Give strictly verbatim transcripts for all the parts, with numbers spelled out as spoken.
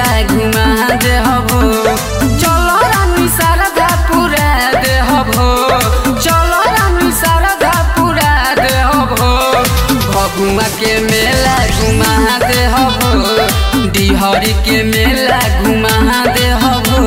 मेला घुमा दे हबो चलो रानी शारदा पूरा दे हबो चलो रानी शारदा पूरा दे हबो भगुआ के मेला घुमा दे हबो डिहरी के मेला घुमा दे हबो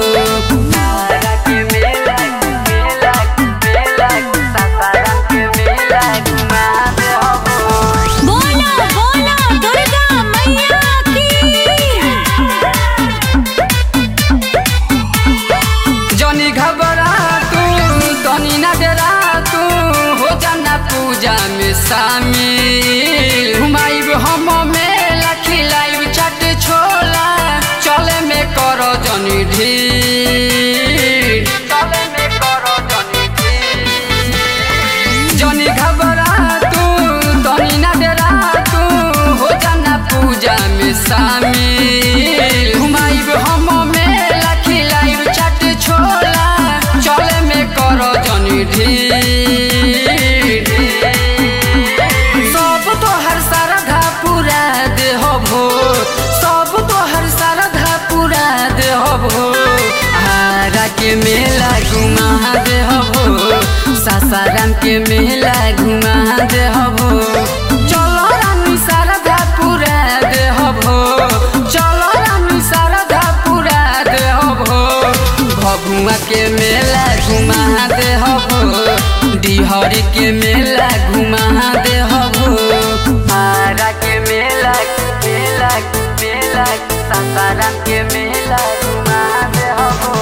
पूजा में शामिल घुमाइब हम मेला खिलाइब चाट छोला चले में करो जनी ढीर चले में करो जनी ढीर जनी घबरा तू तनी ना डरा तू हो जाना पूजा में शामिल घुमाइब हम मेला खिलाइब चाट छोला चले में करो जनी ढीर के मेला घुमा दे हबो सासाराम के मेला घुमा दे हबो चलो रानी शारदा पूरा दे हबो चलो रानी शारदा पूरा दे हबो भगुआ के मेला घुमा दे हबो डिहरी के मेला घुमा दे हबो आरा के मेला मेला मेला सासाराम के मेला घुमा दे हबो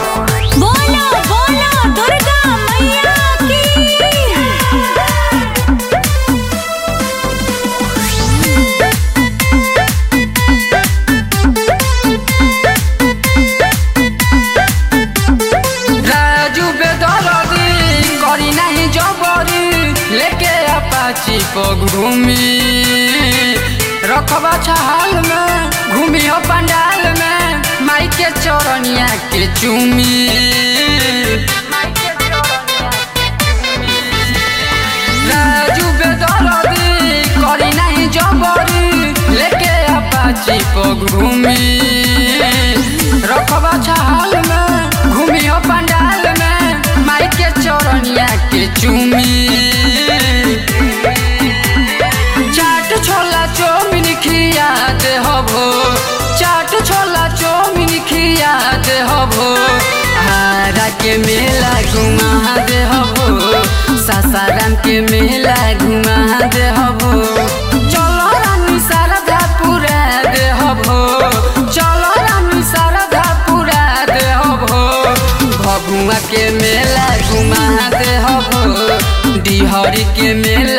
घूमी रखबा छहाल में घूमी हो पंडाल में माई के चौरनिया के चूमी राजू बेदरदी करी नहीं जबरी लेके अपाची को घूमी रखबा छहाल में घूमी हो पंडाल में माई के चौरनिया के चूमी छोला चौमिन खिया दे हबो चाट छोला चौमिन खिया दे हबो हारा के मेला घुमा दे हबो सासाराम के मेला घुमा दे हबो चलो रानी शारदा पूरा दे हबो चलो रानी शारदा पूरा दे हबो भगुआ के मेला घुमा दे हबो डिहरी के मेला